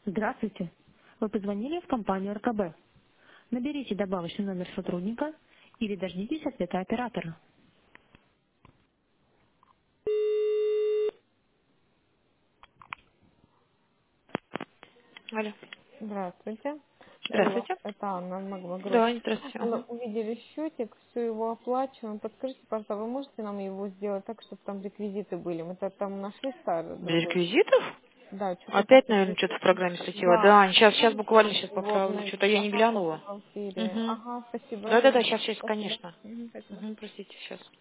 Здравствуйте. Вы позвонили в компанию РКБ. Наберите добавочный номер сотрудника или дождитесь ответа оператора. Алло. Здравствуйте. Алло, Здравствуйте. это Анна Магмагров. Да, здравствуйте. Ага. Увидели счетик, все его оплачиваем. Подскажите, пожалуйста, вы можете нам его сделать так, чтобы там реквизиты были? Мы там нашли старый Без другой. реквизитов? Да, что-то Опять, как-то наверное, без... что-то в программе слетело. Да, Да, сейчас можете буквально нам сейчас его поправлю. обновить? Что-то я не Ага, по глянула. бухгалтерии. Угу. Ага, спасибо. Да-да-да, Мгм. сейчас, Спасибо. конечно. Мгм, спасибо. Угу, простите, сейчас.